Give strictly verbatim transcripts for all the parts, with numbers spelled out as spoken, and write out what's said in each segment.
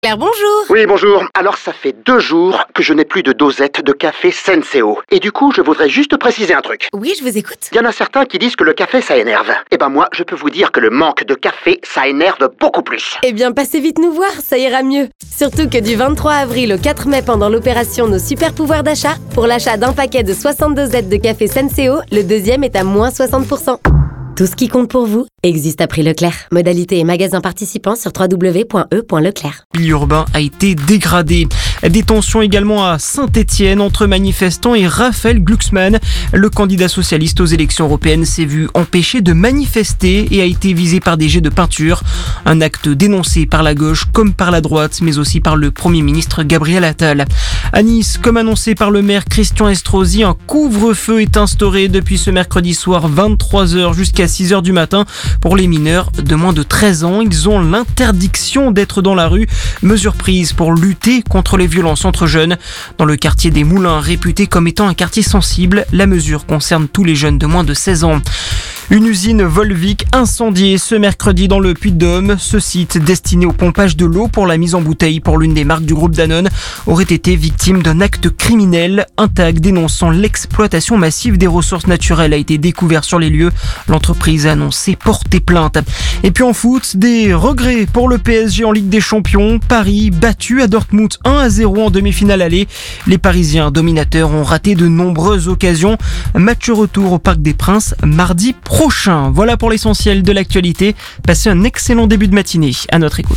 Claire, bonjour. Oui, bonjour. Alors, ça fait deux jours que je n'ai plus de dosette de café Senseo. Et du coup, je voudrais juste préciser un truc. Oui, je vous écoute. Il y en a certains qui disent que le café, ça énerve. Eh ben moi, je peux vous dire que le manque de café, ça énerve beaucoup plus. Eh bien, passez vite nous voir, ça ira mieux. Surtout que du vingt-trois avril au quatre mai, pendant l'opération Nos Super Pouvoirs d'achat, pour l'achat d'un paquet de soixante dosettes de café Senseo, le deuxième est à moins soixante pour cent. Tout ce qui compte pour vous existe à prix Leclerc. Modalité et magasins participants sur w w w point e point leclerc. Le urbain a été dégradé. Des tensions également à Saint-Étienne entre manifestants et Raphaël Glucksmann. Le candidat socialiste aux élections européennes s'est vu empêché de manifester et a été visé par des jets de peinture. Un acte dénoncé par la gauche comme par la droite, mais aussi par le Premier ministre Gabriel Attal. À Nice, comme annoncé par le maire Christian Estrosi, un couvre-feu est instauré depuis ce mercredi soir vingt-trois heures jusqu'à six heures du matin. Pour les mineurs de moins de treize ans, ils ont l'interdiction d'être dans la rue. Mesure prise pour lutter contre les violences entre jeunes. Dans le quartier des Moulins, réputé comme étant un quartier sensible, la mesure concerne tous les jeunes de moins de seize ans. Une usine Volvic incendiée ce mercredi dans le Puy-de-Dôme. Ce site, destiné au pompage de l'eau pour la mise en bouteille pour l'une des marques du groupe Danone, aurait été victime d'un acte criminel. Un tag dénonçant l'exploitation massive des ressources naturelles a été découvert sur les lieux. L'entreprise a annoncé porter plainte. Et puis en foot, des regrets pour le P S G en Ligue des Champions. Paris battu à Dortmund un à zéro en demi-finale aller. Les Parisiens dominateurs ont raté de nombreuses occasions. Match retour au Parc des Princes mardi prochain. Voilà pour l'essentiel de l'actualité. Passez un excellent début de matinée. À notre écoute.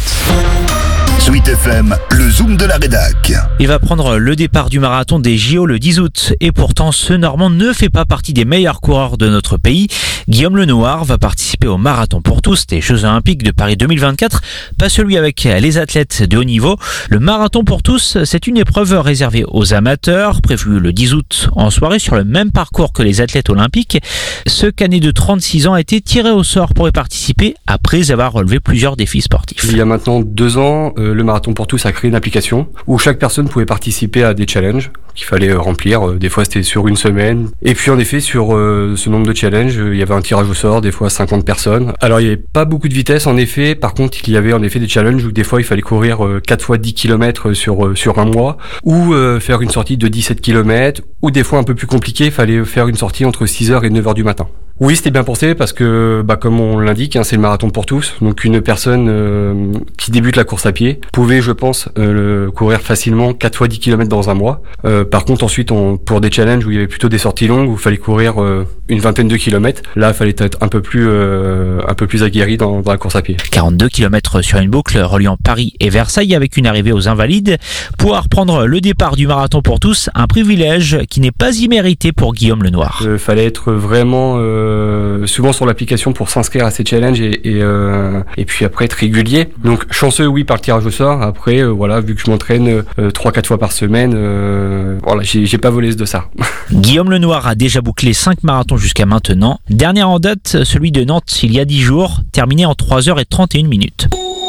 Sweet F M, le zoom de la rédac. Il va prendre le départ du marathon des J O le dix août. Et pourtant, ce Normand ne fait pas partie des meilleurs coureurs de notre pays. Guillaume Lenoir va participer au marathon pour tous des Jeux Olympiques de Paris deux mille vingt-quatre. Pas celui avec les athlètes de haut niveau. Le marathon pour tous, c'est une épreuve réservée aux amateurs, prévue le dix août en soirée sur le même parcours que les athlètes olympiques. Ce canet de trente-six ans a été tiré au sort pour y participer après avoir relevé plusieurs défis sportifs. Il y a maintenant deux ans, euh, le Marathon pour tous a créé une application où chaque personne pouvait participer à des challenges qu'il fallait remplir. Des fois, c'était sur une semaine. Et puis, en effet, sur euh, ce nombre de challenges, il y avait un tirage au sort, des fois cinquante personnes. Alors, il n'y avait pas beaucoup de vitesse, en effet. Par contre, il y avait en effet des challenges où des fois, il fallait courir euh, quatre fois dix kilomètres sur, euh, sur un mois, ou euh, faire une sortie de dix-sept kilomètres, ou des fois un peu plus compliqué, il fallait faire une sortie entre six heures et neuf heures du matin. Oui, c'était bien pensé parce que, bah, comme on l'indique, hein, c'est le marathon pour tous. Donc, une personne euh, qui débute la course à pied pouvait, je pense, euh, courir facilement quatre fois dix kilomètres dans un mois. Euh, par contre, ensuite, on, pour des challenges où il y avait plutôt des sorties longues, où il fallait courir euh, une vingtaine de kilomètres, là, il fallait être un peu plus, euh, un peu plus aguerri dans, dans la course à pied. quarante-deux kilomètres sur une boucle reliant Paris et Versailles avec une arrivée aux Invalides. Pouvoir prendre le départ du marathon pour tous, un privilège qui n'est pas immérité pour Guillaume Lenoir. Il euh, fallait être vraiment euh, souvent sur l'application pour s'inscrire à ces challenges et, et, euh, et puis après être régulier. Donc chanceux, oui, par le tirage au sort. Après, euh, voilà, vu que je m'entraîne euh, trois quatre fois par semaine, euh, voilà, j'ai, j'ai pas volé ce de ça. Guillaume Lenoir a déjà bouclé cinq marathons jusqu'à maintenant. Dernier en date, celui de Nantes il y a dix jours, terminé en trois heures trente et une minutes.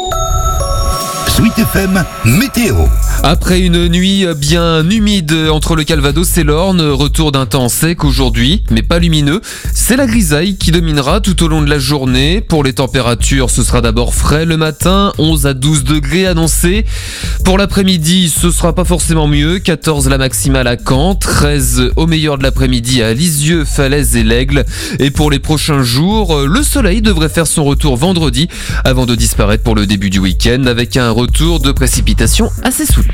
Sweet F M, météo. Après une nuit bien humide entre le Calvados et l'Orne, retour d'un temps sec aujourd'hui, mais pas lumineux. C'est la grisaille qui dominera tout au long de la journée. Pour les températures, ce sera d'abord frais le matin, onze à douze degrés annoncés. Pour l'après-midi, ce sera pas forcément mieux, quatorze la maximale à Caen, treize au meilleur de l'après-midi à Lisieux, Falaise et l'Aigle. Et pour les prochains jours, le soleil devrait faire son retour vendredi avant de disparaître pour le début du week-end avec un retour de précipitations assez soutenu.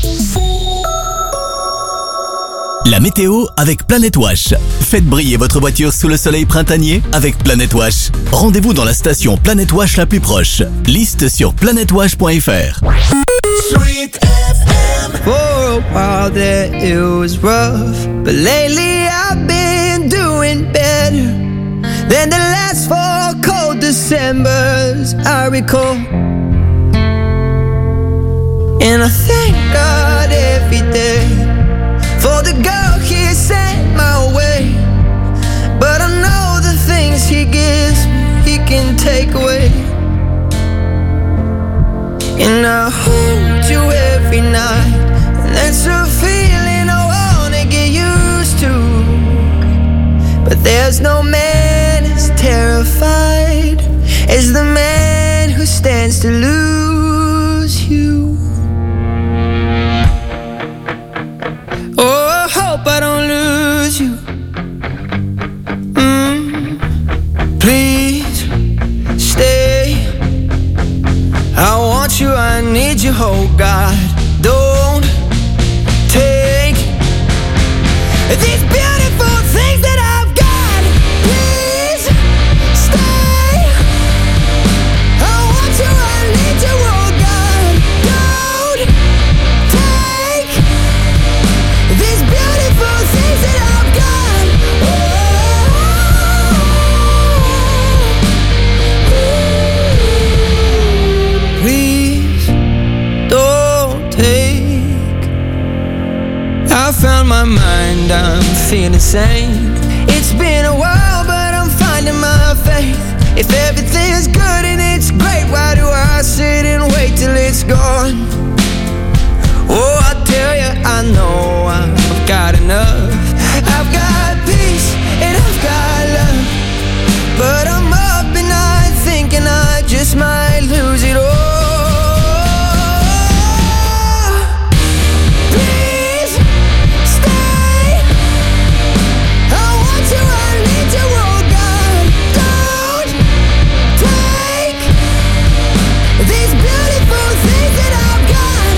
La météo avec Planet Wash. Faites briller votre voiture sous le soleil printanier avec Planet Wash. Rendez-vous dans la station Planet Wash la plus proche. Liste sur planet wash point f r. Sweet F M. For a while there it was rough, but lately I've been doing better than the last four cold Decembers I recall. And I thank God every day for the girl He sent my way. But I know the things He gives me, He can take away. And I hold you every night, and that's a feeling I wanna get used to. But there's no man as terrified as the man who stands to lose you. need you, oh God. Don't take these beautiful things that I've got. Please stay. I want you, I need you, oh God. Don't take these beautiful things that I've got. Oh, please don't take. I found my mind, I'm feeling sane. It's been a while, but I'm finding my faith. If everything's good and it's great, why do I sit and wait till it's gone? Oh, I tell you, I know I've got enough. I've got peace and I've got love, but I'm up and I thinking I just might lose it all. Please stay. I want you, I need you, oh God. Don't take these beautiful things that I've got.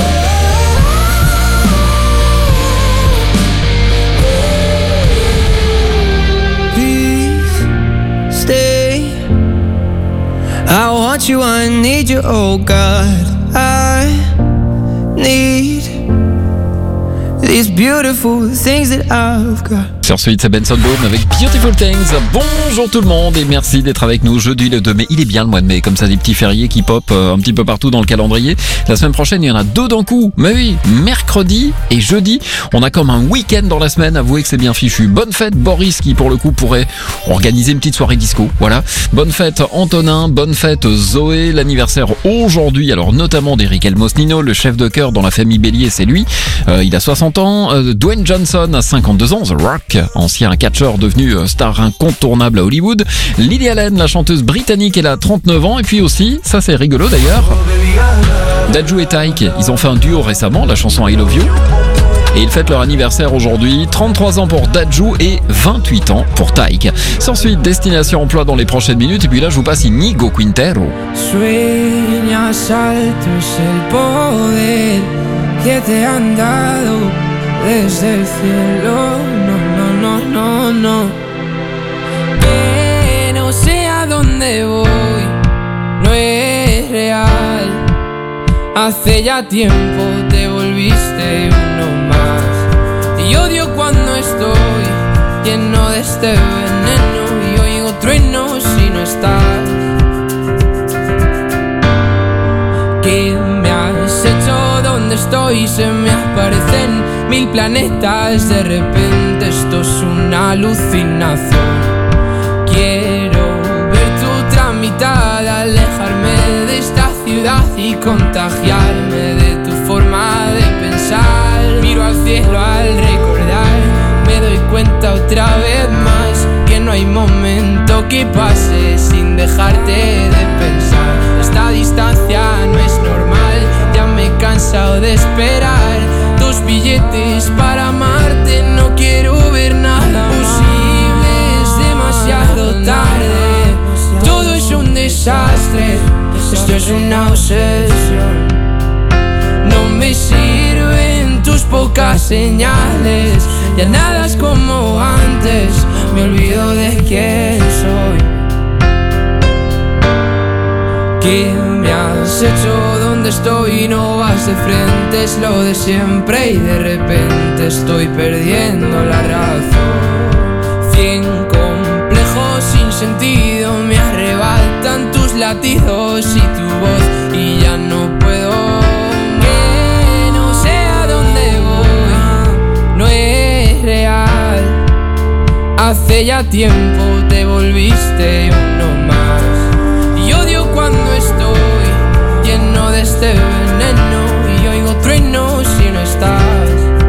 Please stay. I want you, I need you, oh God. I need these beautiful things that I've got. Sur suite, c'est Benson Boone avec Beautiful Things. Bonjour tout le monde et merci d'être avec nous jeudi le deux mai. Il est bien le mois de mai, comme ça des petits fériés qui pop euh, un petit peu partout dans le calendrier. La semaine prochaine, il y en a deux d'un coup. Mais oui, mercredi et jeudi, on a comme un week-end dans la semaine. Avouez que c'est bien fichu. Bonne fête Boris qui pour le coup pourrait organiser une petite soirée disco. Voilà. Bonne fête Antonin, bonne fête Zoé. L'anniversaire aujourd'hui, alors notamment d'Eric Elmosnino, le chef de chœur dans la famille Bélier, c'est lui. Euh, il a soixante ans. Euh, Dwayne Johnson a cinquante-deux ans. The Rock, ancien catcheur devenu star incontournable à Hollywood. Lily Allen, la chanteuse britannique, elle a trente-neuf ans. Et puis aussi, ça c'est rigolo d'ailleurs, Dadju et Taïk, ils ont fait un duo récemment, la chanson I Love You. Et ils fêtent leur anniversaire aujourd'hui, trente-trois ans pour Dadju et vingt-huit ans pour Taïk. S'ensuit Destination Emploi dans les prochaines minutes. Et puis là, je vous passe Inigo Quintero. Sueñas alto es el poder que te han dado desde el cielo. No, no, no, no, no. Que no sé a dónde voy, no es real. Hace ya tiempo te volviste uno más. Y odio cuando estoy lleno de este veneno y oigo truenos si no estás. ¿Qué me has hecho? ¿Dónde estoy? Se me aparecen mil planetas. De repente esto es una alucinación. Quiero ver tu tramitada, alejarme de esta ciudad y contagiarme de tu forma de pensar. Miro al cielo al recordar, me doy cuenta otra vez más que no hay momento que pase sin dejarte de pensar. Esta distancia no es normal, ya me he cansado de esperar tus billetes para amarte. No quiero ver nada posible, es demasiado tarde. Todo es un desastre, esto es una obsesión. No me sirven tus pocas señales, ya nada es como antes, me olvido de quién soy. ¿Qué me has hecho? ¿Dónde estoy? No vas de frente, es lo de siempre y de repente estoy perdiendo la razón. Cien complejos sin sentido me arrebatan tus latidos y tu voz y ya no puedo. Que no sé a dónde voy, no es real. Hace ya tiempo te volviste uno más. Y odio cuando estoy lleno de este veneno y oigo truenos si no estás.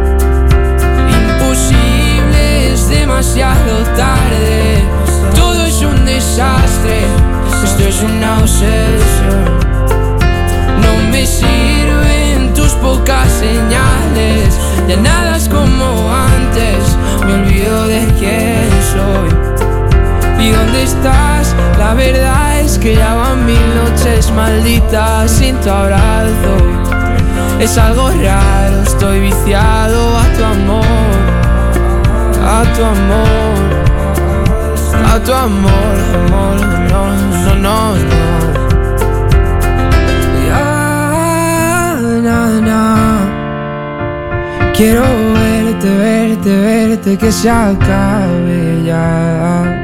Imposible, es demasiado tarde. Todo es un desastre, esto es una obsesión. No me sirven tus pocas señales, ya nada es como antes, me olvido de quién soy. ¿Y dónde estás? La verdad es que ya van mil noches noches malditas sin tu abrazo. Es algo raro, estoy viciado a tu amor, a tu amor, a tu amor, amor, no, no, no, no. Ya, na, na. Quiero verte, verte, verte, que se acabe ya.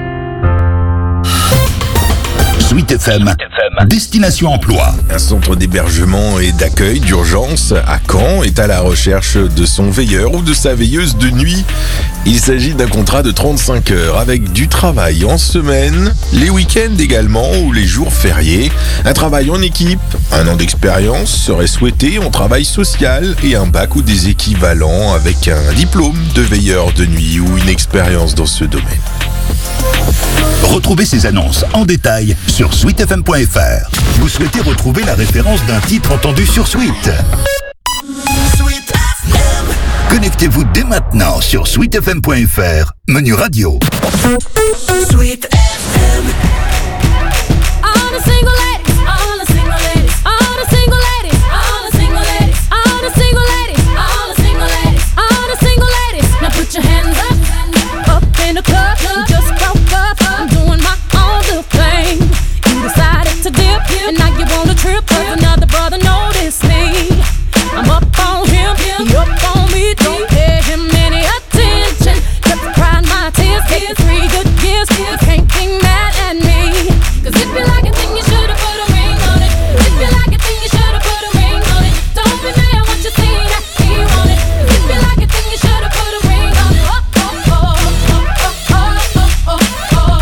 Sweet F M, Destination Emploi. Un centre d'hébergement et d'accueil d'urgence à Caen est à la recherche de son veilleur ou de sa veilleuse de nuit. Il s'agit d'un contrat de trente-cinq heures avec du travail en semaine, les week-ends également ou les jours fériés. Un travail en équipe, un an d'expérience serait souhaité en travail social et un bac ou des équivalents avec un diplôme de veilleur de nuit ou une expérience dans ce domaine. Retrouvez ces annonces en détail sur sweet f m point f r. Vous souhaitez retrouver la référence d'un titre entendu sur Sweet? Sweet F M. Connectez-vous dès maintenant sur sweet f m point f r, menu radio. Sweet F M. All the single ladies, all the single ladies, all the single ladies, all the single ladies, all the single ladies, all the single ladies, all the single ladies. Now put your hands up, up in the club. You just broke up. I'm doing my own little thing. You decided to dip, and now you want to trip. Cause another brother noticed me. I'm up on him, he up on me. Don't pay him any attention. Just crying my tears, getting three good years. You can't be mad at me. Cause if you like it, then you should've put a ring on it. If you like it, then you should've put a ring on it. Don't be mad once you see that he want it. If you like it, then you should've put a ring on it. Oh, oh, oh, oh, oh, oh, oh, oh, oh.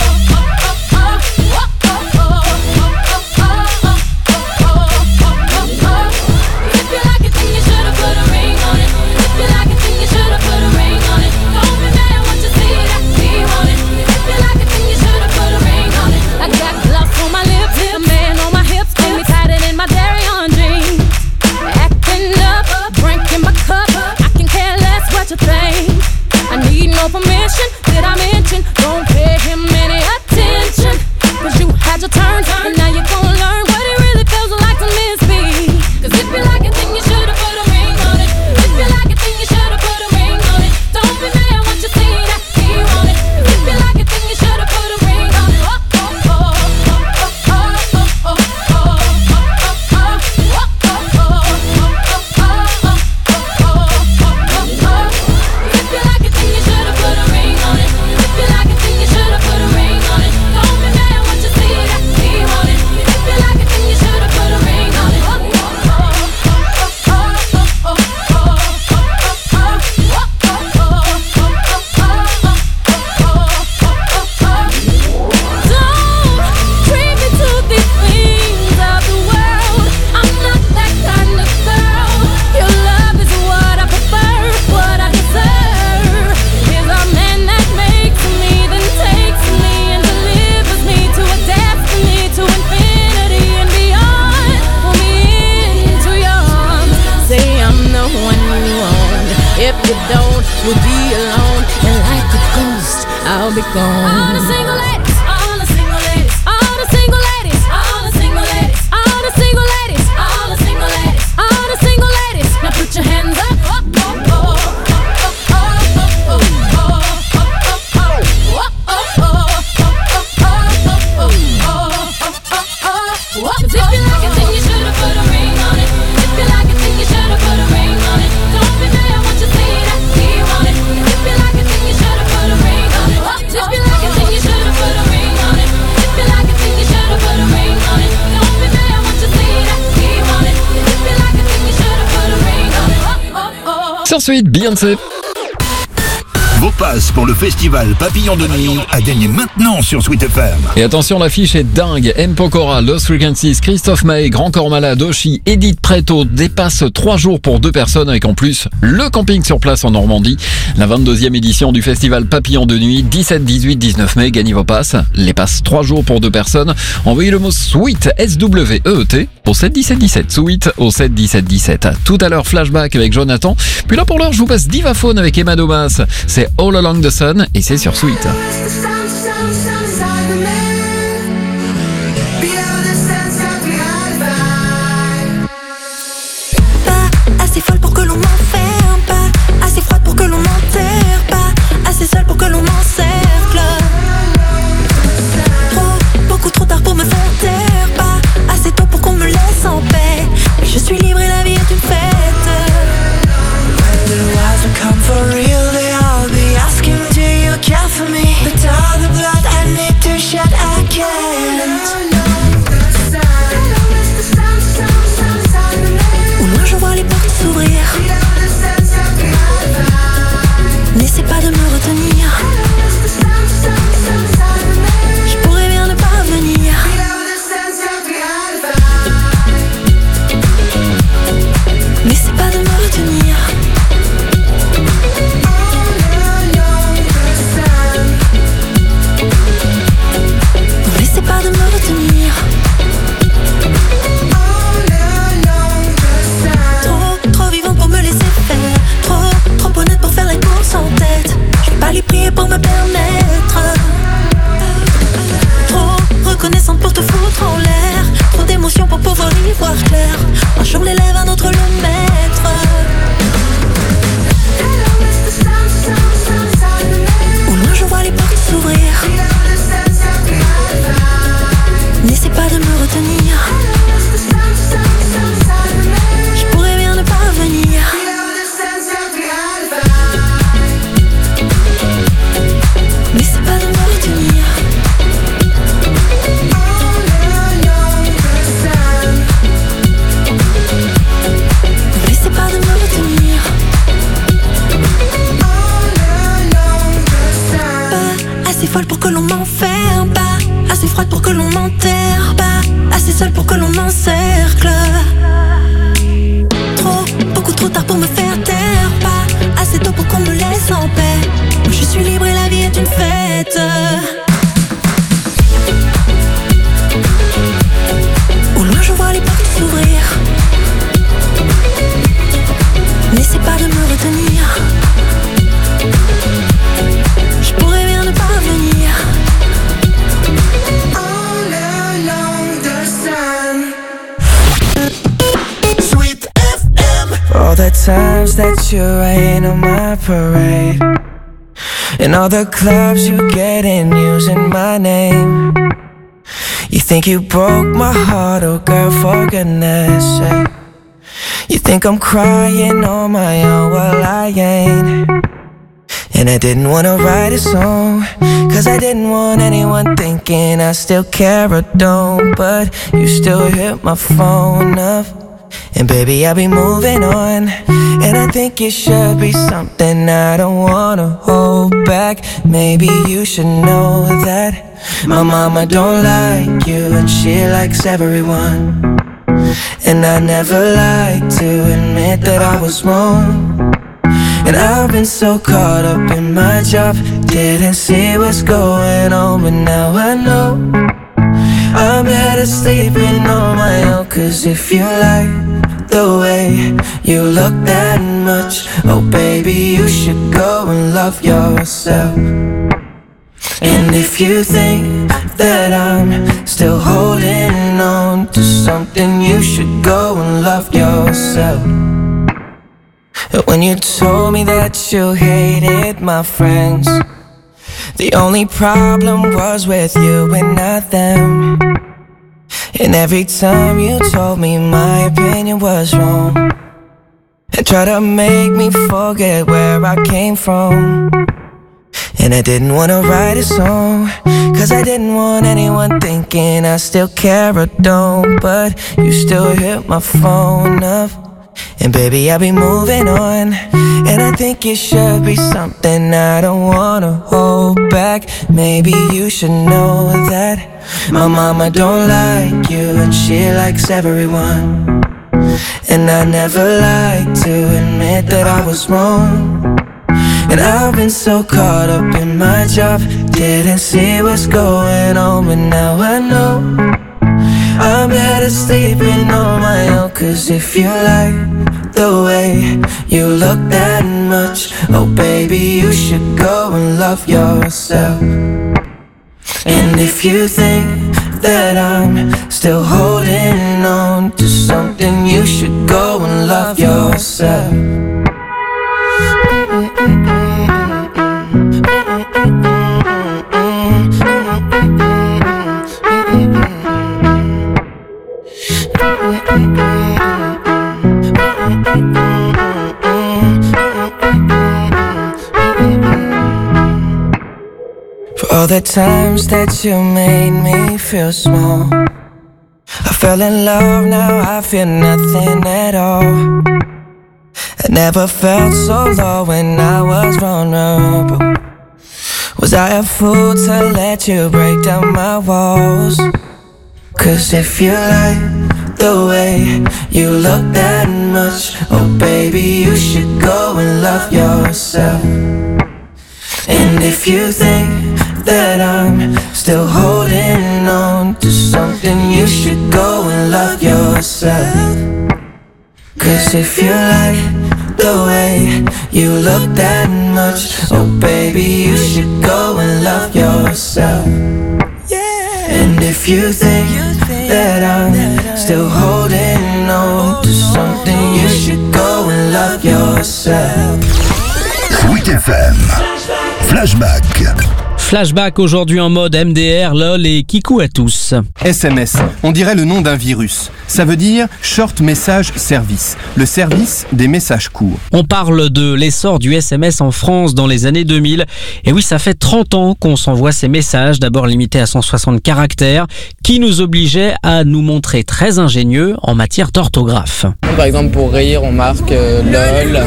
No permission, did I mention? Don't pay him any attention. Cause you had your turn, and now you're gonna learn what it really feels like to miss me. Cause if you like it, then you should've put a ring on it. If you like it, then you should've put a ring on it. Don't be mad once you see that he want it. If you like it, then you should've put a ring on it. Oh, oh, oh, oh, oh, oh, oh, oh, I'll be gone. All the single ladies, all the single ladies, all the single ladies, all the single ladies, all the single ladies, all the single ladies, all the single ladies. Now put your hands up. Cause if you like it, then you should've put a ring on it. If you like it, then you should've put a ring on it. Don't be mad once you see that he want it. If you like it, then you should've put a ring on it. If you like it, then you should've put a ring on it. If you like it, then you should've put a ring on it. Don't be mad once you see that he want it. If you like it, then you should've put a ring on it. Oh, oh, oh. Sur Suite, Beyoncé. Vos passes pour le festival Papillon de Nuit à gagner maintenant sur Sweet F M. Et attention, l'affiche est dingue. M. Pokora, Lost Frequencies, Christophe Maé, Grand Corps Malade, Oshi, Edith Preto dépasse trois jours pour deux personnes avec en plus le camping sur place en Normandie. La vingt-deuxième édition du festival Papillon de Nuit, dix-sept, dix-huit, dix-neuf mai. Gagnez vos passes. Les passes trois jours pour deux personnes. Envoyez le mot Sweet, S W E E T, au sept dix-sept dix-sept. Sweet au sept dix-sept dix-sept. Tout à l'heure, flashback avec Jonathan. Puis là, pour l'heure, je vous passe Divaphone avec Emma Domas. C'est All Along the Sun et c'est sur Sweet. Be able to sense something assez folle pour que l'on m'enferme pas, assez froide pour que l'on m'enterre pas, assez seule pour que l'on m'encercle. Trop, beaucoup trop tard pour me faire taire pas, assez tôt pour qu'on me laisse en paix. Mais je suis libre et la vie est une fête. When the wise will come for real, they all be asking, do you care for me? But all the blood I need to shed, I can't. Au loin je vois les portes s'ouvrir. N'essaie pas de me retenir. Je pourrais bien ne pas venir. N'essaie pas de me retenir. N'essaie pas de me retenir. Trop, trop vivant pour me laisser faire. Trop, trop honnête pour faire les courses en tête. Je vais pas les prier pour me permettre. Trop reconnaissante pour te foutre en l'air. Trop d'émotions pour pouvoir y voir clair. Un jour l'élève, un autre le maître. Au loin je vois les portes s'ouvrir. N'essaie pas de me retenir. Je pourrais bien ne pas venir. N'essaie pas de me retenir. N'essaie pas de me retenir. Pas assez folle pour que l'on m'enferme pas, assez froide pour que l'on m'enterre pas, assez seule pour que l'on m'encercle. Trop, beaucoup trop tard pour me faire taire pas, assez tôt pour qu'on me laisse en paix. Je suis libre et la vie est une fête. Au loin je vois les portes s'ouvrir. N'essaie pas de me retenir. Je pourrais bien ne pas venir. Sweet F M. All the times that you rain on my parade, and all the clubs you get in using my name. You think you broke my heart, oh girl, for goodness sake. You think I'm crying on my own, well I ain't. And I didn't wanna write a song, cause I didn't want anyone thinking I still care or don't. But you still hit my phone up, and baby I'll be moving on. And I think it should be something I don't wanna hold back. Maybe you should know that my mama don't like you, and she likes everyone. And I never like to admit that I was wrong. And I've been so caught up in my job, didn't see what's going on. But now I know I'm better sleeping on my own. Cause if you like the way you look that much, oh baby, you should go and love yourself. And if you think that I'm still holding on to something, you should go and love yourself. When you told me that you hated my friends, the only problem was with you and not them. And every time you told me my opinion was wrong, and tried to make me forget where I came from. And I didn't wanna write a song, cause I didn't want anyone thinking I still care or don't. But you still hit my phone up, and baby I'll be moving on. And I think it should be something I don't wanna hold back. Maybe you should know that my mama don't like you, and she likes everyone. And I never like to admit that I was wrong. And I've been so caught up in my job, didn't see what's going on. But now I know I'm better sleeping on my own. Cause if you like the way you look that much, oh baby, you should go and love yourself. And if you think that I'm still holding on to something, you should go and love yourself. For all the times that you made me feel small, I fell in love, now I feel nothing at all. I never felt so low when I was vulnerable. Was I a fool to let you break down my walls? Cause if you like the way you look that much, oh baby, you should go and love yourself. And if you think that I'm still holding on to something, you should go and love yourself. Cause if you like the way you look that much, oh baby, you should go and love yourself. And if you think that I'm still holding on to something, you should go and love yourself. Sweet F M Flashback. Flashback aujourd'hui en mode M D R, lol et kikou à tous. S M S, on dirait le nom d'un virus. Ça veut dire Short Message Service, le service des messages courts. On parle de l'essor du S M S en France dans les années deux mille. Et oui, ça fait trente ans qu'on s'envoie ces messages, d'abord limités à cent soixante caractères, qui nous obligeaient à nous montrer très ingénieux en matière d'orthographe. Par exemple, pour rire, on marque euh, lol.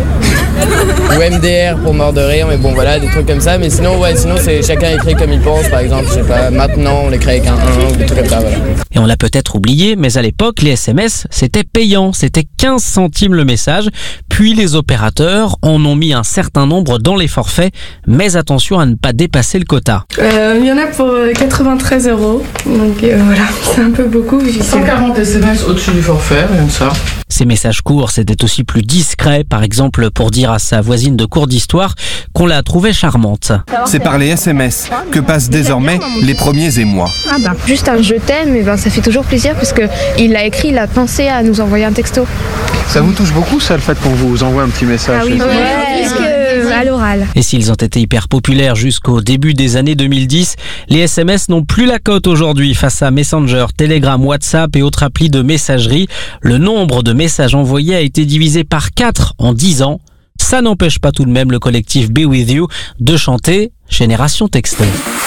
Ou M D R pour mort de rire, mais bon voilà, des trucs comme ça. Mais sinon, ouais, sinon c'est chacun écrit comme il pense. Par exemple, je sais pas, maintenant on l'écrit avec un un ou des trucs comme ça, voilà. Et on l'a peut-être oublié, mais à l'époque, les S M S, c'était payant. C'était quinze centimes le message. Puis les opérateurs en ont mis un certain nombre dans les forfaits. Mais attention à ne pas dépasser le quota. Euh, il y en a pour quatre-vingt-treize euros. Donc euh, voilà, c'est un peu beaucoup. cent quarante S M S au-dessus du forfait, rien que ça. Ces messages courts, c'était aussi plus discret, par exemple pour dire à sa voisine de cours d'histoire qu'on la trouvait charmante. C'est par les S M S que passent désormais les premiers émois. Ah bah, juste un je t'aime, et ben ça fait toujours plaisir parce que il a écrit, il a pensé à nous envoyer un texto. Ça vous touche beaucoup ça, le fait qu'on vous envoie un petit message? Ah oui, ouais, plus que à l'oral. Et s'ils ont été hyper populaires jusqu'au début des années deux mille dix, les S M S n'ont plus la cote aujourd'hui face à Messenger, Telegram, WhatsApp et autres applis de messagerie. Le nombre de messages envoyés a été divisé par quatre en dix ans. Ça n'empêche pas tout de même le collectif Be With You de chanter Génération Texto.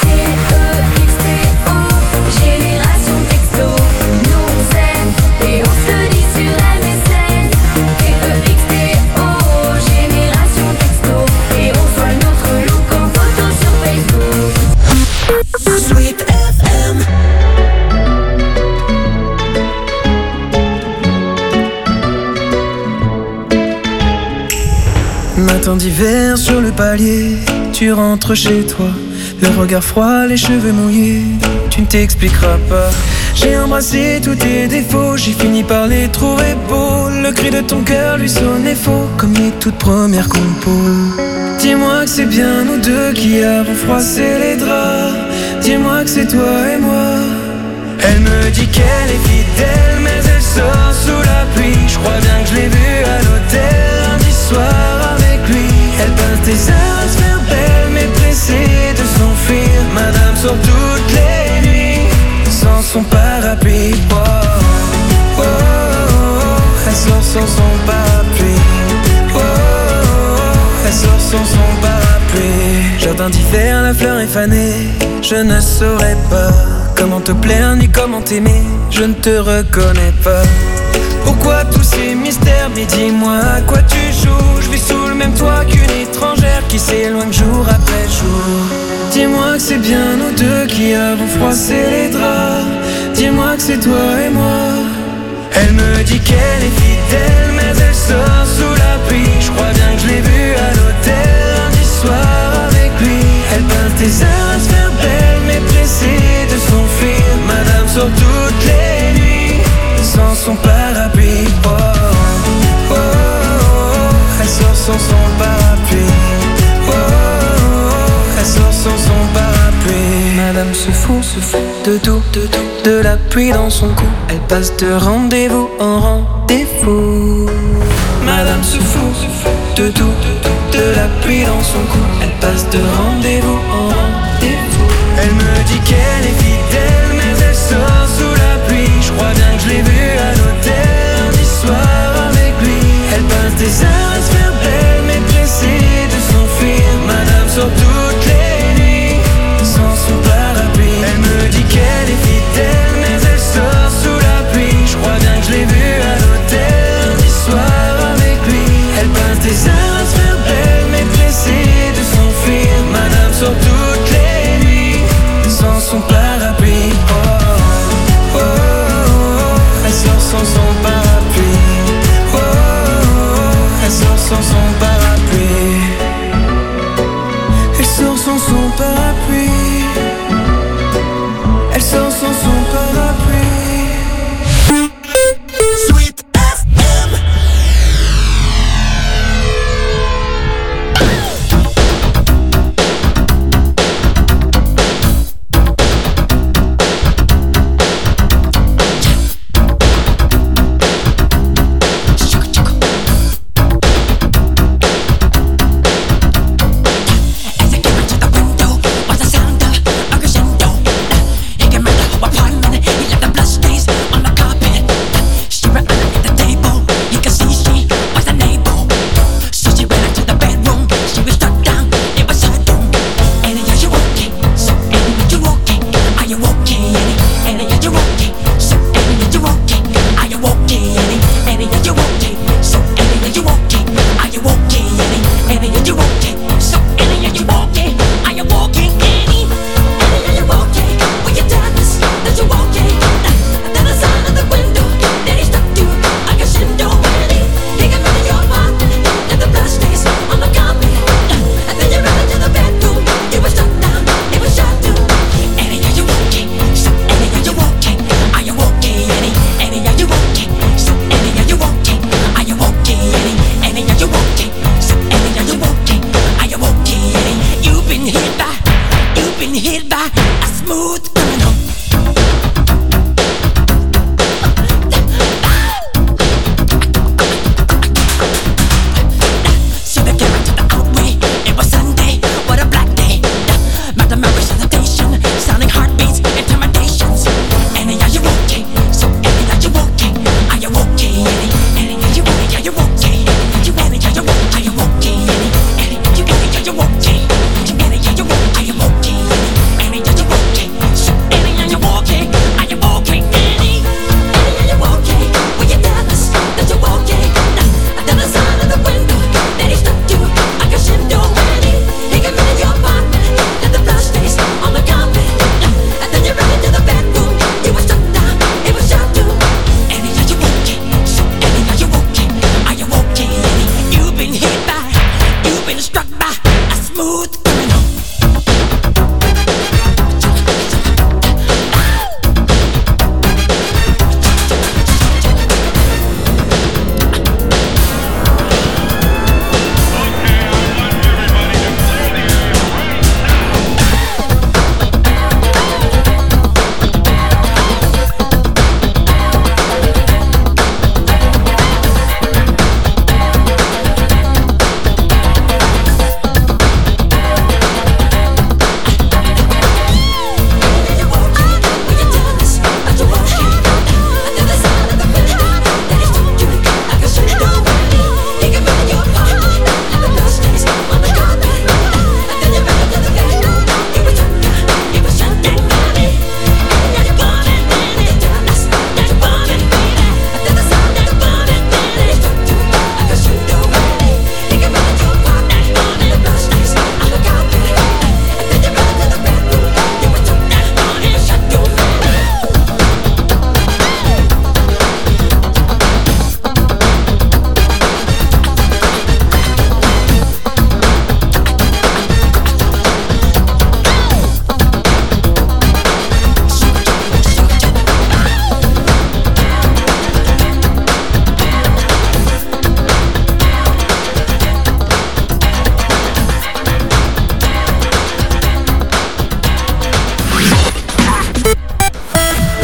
Matin d'hiver sur le palier, tu rentres chez toi, le regard froid, les cheveux mouillés, tu ne t'expliqueras pas. J'ai embrassé tous tes défauts, j'ai fini par les trouver beaux. Le cri de ton cœur lui sonnait faux, comme les toutes premières compos. Dis-moi que c'est bien nous deux qui avons froissé les draps. Dis-moi que c'est toi et moi. Elle me dit qu'elle est fidèle, mais elle sort sous la pluie. Je crois bien que je l'ai vue à l'hôtel lundi soir avec lui. Elle passe des heures à se faire belle, mais pressée de s'enfuir. Madame sort toutes les nuits sans son parapluie. Oh, oh, oh, oh, elle sort sans son parapluie. Oh, oh, oh, elle sort sans son parapluie. Jardin d'hiver, la fleur est fanée. Je ne saurais pas comment te plaire ni comment t'aimer. Je ne te reconnais pas. Pourquoi tous ces mystères? Mais dis-moi à quoi tu joues. Je vis sous le même toit qu'une étrangère qui s'éloigne jour après jour. Dis-moi que c'est bien nous deux qui avons froissé les draps. Dis-moi que c'est toi et moi. Elle me dit qu'elle est fidèle, mais elle sort sous la pluie. Je crois bien que je l'ai vue à l'hôtel lundi soir avec lui. Elle passe des heures à se faire belle, mais pressée de s'enfuir. Madame sort toutes les nuits sans son parapluie. Oh, oh, oh, oh, elle sort sans son parapluie. Oh, oh, oh, elle sort sans son parapluie. Madame se fout, se fout de tout, de tout, de la pluie dans son cou. Elle passe de rendez-vous en rendez-vous. Madame se fout, se fout de tout, de tout, de la pluie dans son cou. Elle passe de rendez-vous en rendez-vous. Elle me dit qu'elle est fidèle, mais elle sort sous la pluie. Je crois bien que je l'ai vue à l'hôtel lundi soir avec lui. Elle passe des heures à se faire belle, mais pressée de s'enfuir. Madame sort toutes les nuits sans son parapluie. Elle me dit qu'elle est fidèle, mais elle sort sous la pluie. Je crois bien que je l'ai vue à l'hôtel lundi soir avec lui. Elle passe des heures à se faire belle, mais pressée de s'enfuir. Madame sort toutes les nuits sans son parapluie. Oh, oh, oh, oh. Elle sort sans son parapluie. Oh, oh, oh. Elle sort sans son parapluie. Elle sort sans son parapluie. Elle sort sans son parapluie. Sweet F M.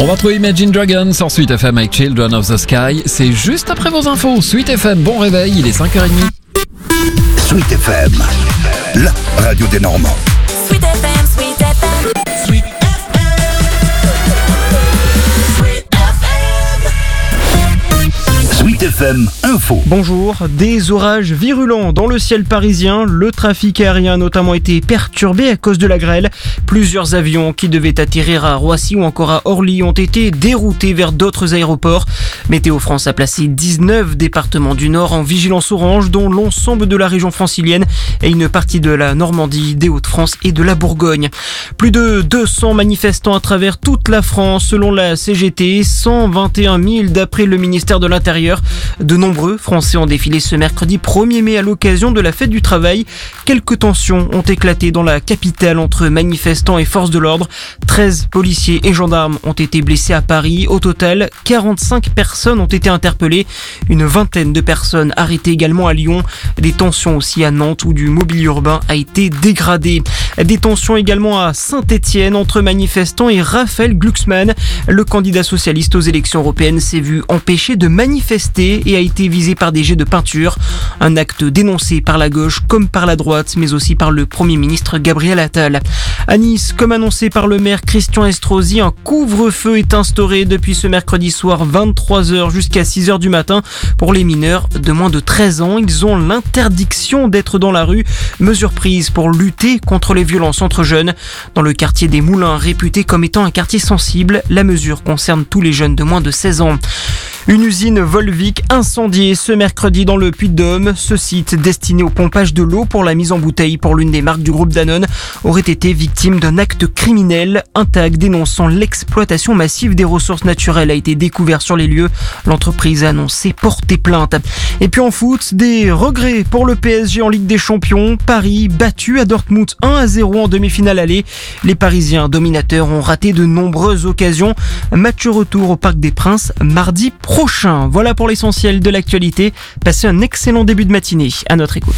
va retrouver Imagine Dragons sur Sweet F M avec Children of the Sky. C'est juste après vos infos. Sweet F M, bon réveil, il est cinq heures trente. Sweet F M, la radio des Normands. Sweet F M, Sweet F M. Sweet Sweet F M Info. Bonjour, des orages virulents dans le ciel parisien. Le trafic aérien a notamment été perturbé à cause de la grêle. Plusieurs avions qui devaient atterrir à Roissy ou encore à Orly ont été déroutés vers d'autres aéroports. Météo France a placé dix-neuf départements du Nord en vigilance orange, dont l'ensemble de la région francilienne et une partie de la Normandie, des Hauts-de-France et de la Bourgogne. Plus de deux cents manifestants à travers toute la France selon la C G T, cent vingt et un mille d'après le ministère de l'Intérieur. De nombreux Français ont défilé ce mercredi premier mai à l'occasion de la fête du travail. Quelques tensions ont éclaté dans la capitale entre manifestants et forces de l'ordre. treize policiers et gendarmes ont été blessés à Paris. Au total, quarante-cinq personnes ont été interpellées. Une vingtaine de personnes arrêtées également à Lyon. Des tensions aussi à Nantes où du mobilier urbain a été dégradé. Des tensions également à Saint-Étienne entre manifestants et Raphaël Glucksmann. Le candidat socialiste aux élections européennes s'est vu empêché de manifester et a été visé par des jets de peinture. Un acte dénoncé par la gauche comme par la droite, mais aussi par le Premier ministre Gabriel Attal. À Nice, comme annoncé par le maire Christian Estrosi, un couvre-feu est instauré depuis ce mercredi soir vingt-trois heures jusqu'à six heures du matin. Pour les mineurs de moins de treize ans, ils ont l'interdiction d'être dans la rue. Mesure prise pour lutter contre les violences entre jeunes. Dans le quartier des Moulins, réputé comme étant un quartier sensible, la mesure concerne tous les jeunes de moins de seize ans. Une usine Volvic incendiée ce mercredi dans le Puy-de-Dôme. Ce site, destiné au pompage de l'eau pour la mise en bouteille pour l'une des marques du groupe Danone, aurait été victime d'un acte criminel. Un tag dénonçant l'exploitation massive des ressources naturelles a été découvert sur les lieux. L'entreprise a annoncé porter plainte. Et puis en foot, des regrets pour le P S G en Ligue des Champions. Paris battu à Dortmund un à zéro en demi-finale aller. Les Parisiens dominateurs ont raté de nombreuses occasions. Match retour au Parc des Princes mardi prochain. Voilà pour l'essentiel de l'actualité. Passez un excellent début de matinée. À notre écoute.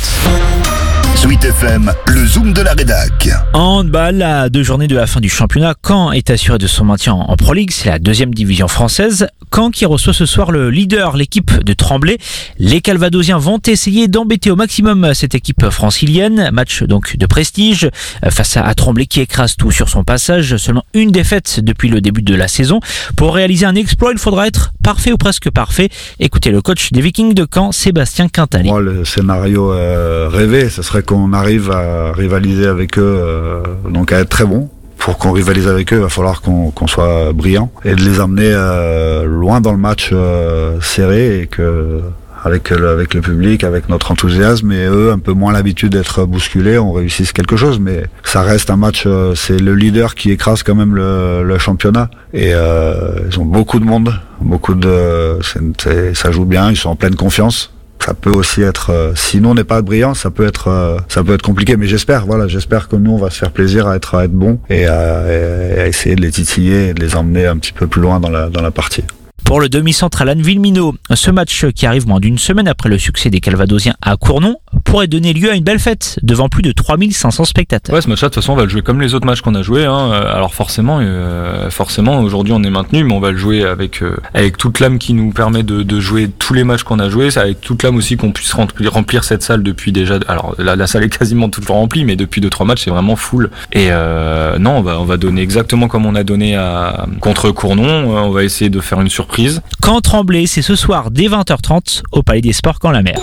Sweet F M, le zoom de la rédac. En handball, à deux journées de la fin du championnat, Caen est assuré de son maintien en Pro League, c'est la deuxième division française. Caen qui reçoit ce soir le leader, l'équipe de Tremblay. Les Calvadosiens vont essayer d'embêter au maximum cette équipe francilienne. Match donc de prestige face à Tremblay qui écrase tout sur son passage. Seulement une défaite depuis le début de la saison. Pour réaliser un exploit, il faudra être parfait ou presque parfait. Écoutez le coach des Vikings de Caen, Sébastien Quintali. Moi, le scénario euh, rêvé, ce serait qu'on arrive à rivaliser avec eux, euh, donc à être très bon. Pour qu'on rivalise avec eux, il va falloir qu'on qu'on soit brillant et de les amener euh, loin dans le match euh, serré et que avec le, avec le public, avec notre enthousiasme et eux un peu moins l'habitude d'être bousculés, on réussisse quelque chose. Mais ça reste un match, euh, c'est le leader qui écrase quand même le, le championnat et euh, ils ont beaucoup de monde, beaucoup de, c'est, c'est, ça joue bien, ils sont en pleine confiance. Ça peut aussi être, euh, si nous on n'est pas brillant, ça peut être, euh, ça peut être compliqué. Mais j'espère, voilà, j'espère que nous on va se faire plaisir à être, à être bons et à, et à essayer de les titiller et de les emmener un petit peu plus loin dans la, dans la partie. Pour le demi-centre Alan Villemino, ce match qui arrive moins d'une semaine après le succès des Calvadosiens à Cournon pourrait donner lieu à une belle fête devant plus de trois mille cinq cents spectateurs. Ouais, ce match-là, de toute façon, on va le jouer comme les autres matchs qu'on a joués. Hein. Alors forcément, euh, forcément, aujourd'hui, on est maintenu, mais on va le jouer avec euh, avec toute l'âme qui nous permet de, de jouer tous les matchs qu'on a joués. C'est avec toute l'âme aussi qu'on puisse remplir, remplir cette salle depuis déjà. Alors la, la salle est quasiment toujours remplie, mais depuis deux trois matchs, c'est vraiment full. Et euh, non, on va on va donner exactement comme on a donné à contre Cournon. On va essayer de faire une surprise. Caen Tremblay, c'est ce soir dès vingt heures trente au Palais des Sports Caen-la-Mer.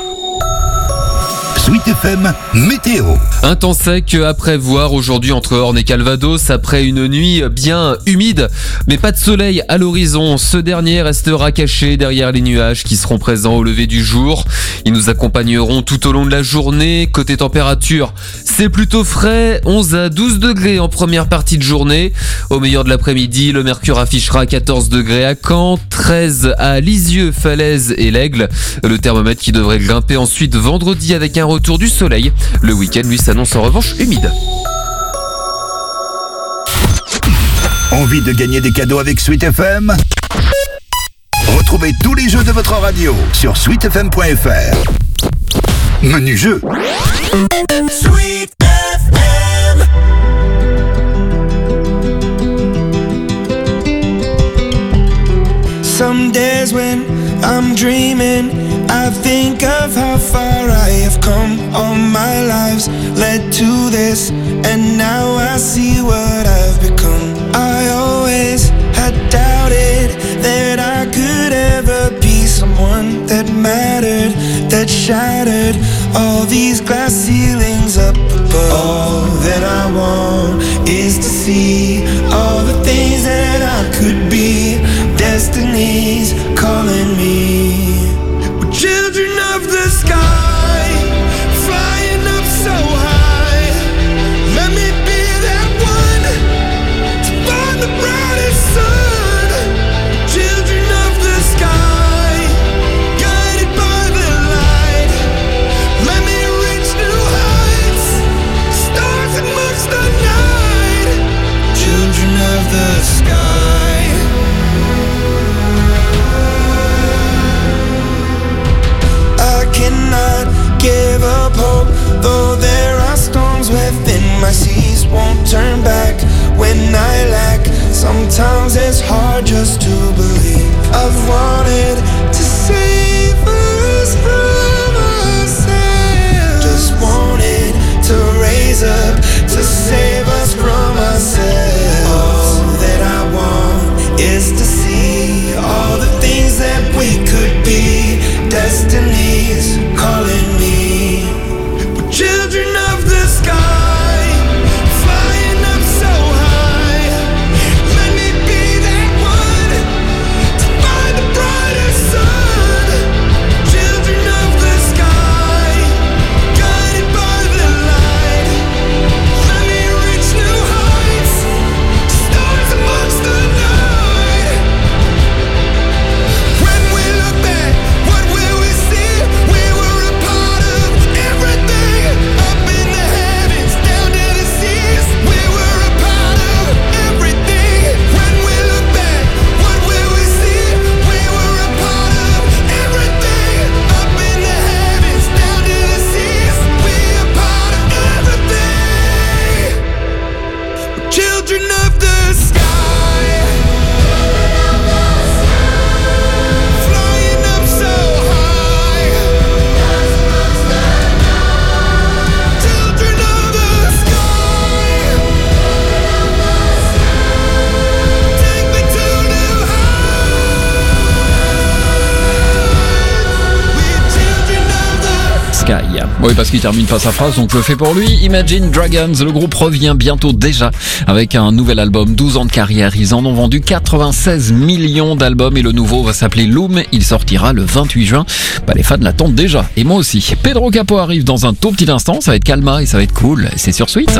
Sweet F M météo. Un temps sec à prévoir aujourd'hui entre Orne et Calvados après une nuit bien humide, mais pas de soleil à l'horizon. Ce dernier restera caché derrière les nuages qui seront présents au lever du jour. Ils nous accompagneront tout au long de la journée. Côté température, c'est plutôt frais, onze à douze degrés en première partie de journée. Au meilleur de l'après-midi, le mercure affichera quatorze degrés à Caen, treize à Lisieux, Falaise et l'Aigle. Le thermomètre qui devrait grimper ensuite vendredi avec un retour du soleil. Le week-end, lui, s'annonce en revanche humide. Envie de gagner des cadeaux avec Sweet F M? Retrouvez tous les jeux de votre radio sur sweet f m point f r. Menu jeu. Sweet F M. I'm dreaming, I think of how far I have come. All my lives led to this, and now I see what I've become. I always had doubted that I could ever be someone that mattered, that shattered all these glass ceilings up above. All that I want is to see all the things that I could be. Destiny's calling me. We're children of the sky, flying up so high. Let me be that one to find the brightest sun. Children of the sky, guided by the light. Let me reach new heights, stars amongst the night. Children of the sky. Cannot give up hope, though there are storms within my seas. Won't turn back when I lack. Sometimes it's hard just to believe. I've wanted to save us from ourselves. Just wanted to raise up to save us from ourselves. All that I want is to see all the things that we could be. Destiny's calling me. We're children of the sky, flying up so high. Let me be that one to find the brighter sun. Children of the sky, guided by the light. Let me reach new heights, stars amongst the night. When we look back, what will we see? We were a part of everything, up in the heavens, down to the seas. We were a part of everything. When we look back, what will we see? We were a part of everything, up in the heavens, down to the seas. We a part of everything. We're children of the sky, flying up so high. Children of the sky, take me to new heights. We're children of the Sky. Oui, parce qu'il termine pas sa phrase, donc je le fais pour lui. Imagine Dragons, le groupe revient bientôt déjà avec un nouvel album, douze ans de carrière. Ils en ont vendu quatre-vingt-seize millions d'albums et le nouveau va s'appeler Loom. Il sortira le vingt-huit juin. Bah, les fans l'attendent déjà, et moi aussi. Pedro Capo arrive dans un tout petit instant, ça va être calma et ça va être cool. C'est sur Sweet.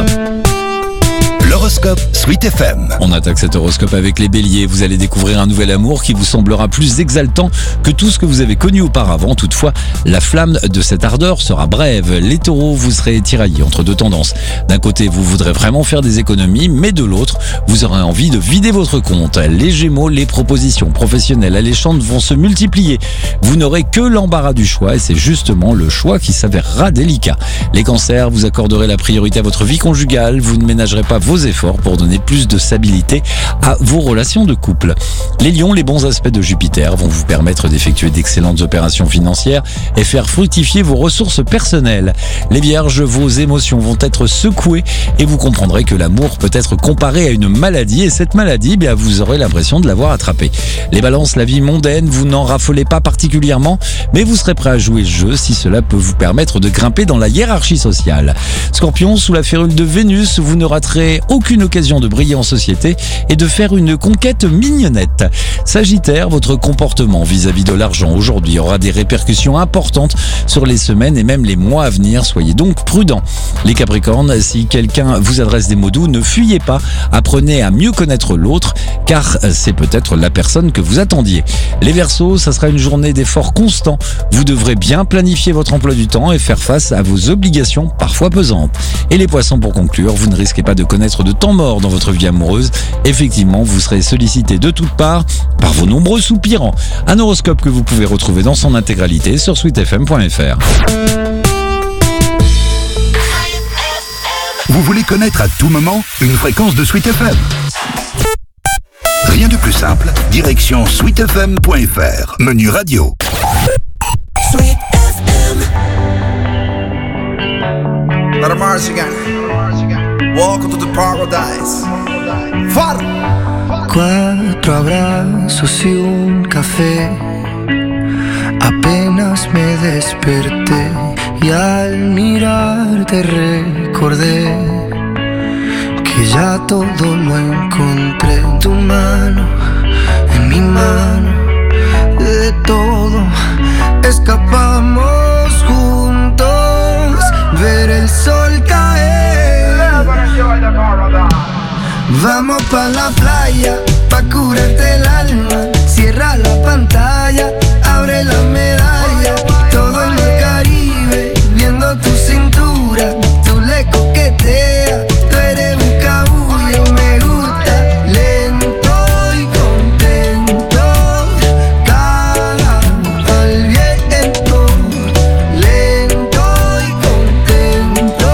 L'horoscope Sweet F M. On attaque cet horoscope avec les béliers. Vous allez découvrir un nouvel amour qui vous semblera plus exaltant que tout ce que vous avez connu auparavant. Toutefois, la flamme de cette ardeur sera brève. Les taureaux, vous serez tiraillés entre deux tendances. D'un côté, vous voudrez vraiment faire des économies, mais de l'autre, vous aurez envie de vider votre compte. Les gémeaux, les propositions professionnelles alléchantes vont se multiplier. Vous n'aurez que l'embarras du choix et c'est justement le choix qui s'avérera délicat. Les cancers, vous accorderez la priorité à votre vie conjugale. Vous ne ménagerez pas vos efforts pour donner plus de stabilité à vos relations de couple. Les lions, les bons aspects de Jupiter vont vous permettre d'effectuer d'excellentes opérations financières et faire fructifier vos ressources personnelles. Les vierges, vos émotions vont être secouées et vous comprendrez que l'amour peut être comparé à une maladie et cette maladie, bien, vous aurez l'impression de l'avoir attrapée. Les balances, la vie mondaine, vous n'en raffolez pas particulièrement, mais vous serez prêt à jouer le jeu si cela peut vous permettre de grimper dans la hiérarchie sociale. Scorpion, sous la férule de Vénus, vous ne raterez aucune occasion de briller en société et de faire une conquête mignonnette. Sagittaire, votre comportement vis-à-vis de l'argent aujourd'hui aura des répercussions importantes sur les semaines et même les mois à venir, soyez donc prudents. Les Capricornes, si quelqu'un vous adresse des mots doux, ne fuyez pas, apprenez à mieux connaître l'autre car c'est peut-être la personne que vous attendiez. Les Verseaux, ça sera une journée d'efforts constants, vous devrez bien planifier votre emploi du temps et faire face à vos obligations parfois pesantes. Et les Poissons, pour conclure, vous ne risquez pas de connaître de temps mort dans votre vie amoureuse. Effectivement, vous serez sollicité de toutes parts par vos nombreux soupirants. Un horoscope que vous pouvez retrouver dans son intégralité sur sweet f m point f r. Vous voulez connaître à tout moment une fréquence de Sweet F M? Rien de plus simple, direction sweet f m point f r, menu radio. Better Mars again. Welcome to the paradise. Far. Cuatro abrazos y un café. Apenas me desperté y al mirarte recordé que ya todo lo encontré en tu mano, en mi mano. De todo escapamos juntos, ver el sol caer. Vamos pa' la playa, pa' curarte el alma. Cierra la pantalla, abre la medalla. Todo en el Caribe, viendo tu cintura. Tú le coqueteas, tú eres un cabullo. Me gusta lento y contento, cara al viento. Lento y contento,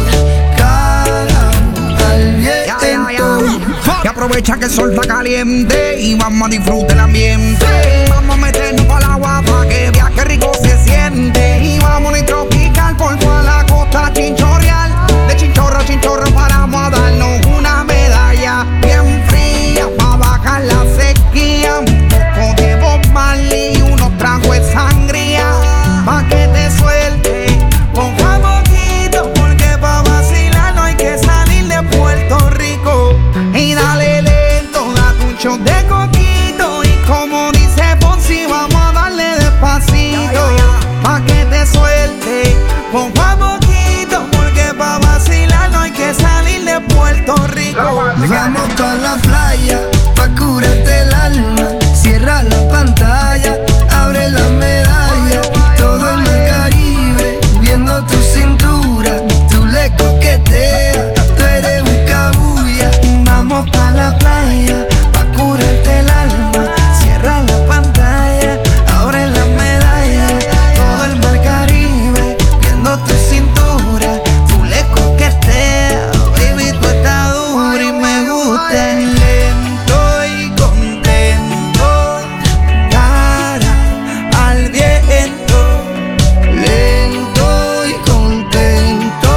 cara al viento. Y aprovecha que el sol está caliente y vamos a disfrutar el ambiente. Vamos a meternos para el agua para que vea que rico se siente. Y vamos a tropical por toda la costa chinchorreal. De chinchorro a chinchorro paramos a darnos una medalla bien fría para bajar la sequía. Un poco de Bob Marley y unos tragos de sangría pa' que te suelte poco a poquito, porque pa' vacilar no hay que salir de Puerto Rico. Y dale lento, date un shot de coquito. Y como dice Ponzi, vamos a darle despacito pa' que te suelte poco a poquito, porque pa' vacilar no hay que salir de Puerto Rico. Vamos pa' la playa, pa' curarte el alma. Cierra la pantalla, abre la medalla. Todo en el Caribe, viendo tu cintura. Tú le coqueteas, tú eres un cabulla. Vamos pa' la playa, pa' curarte el alma. Cierra la pantalla, abre la medalla. Todo el mar Caribe, viendo tu cintura. Tú le coqueteas, baby, tú estás dura y me gusta. Lento y contento, cara al viento. Lento y contento,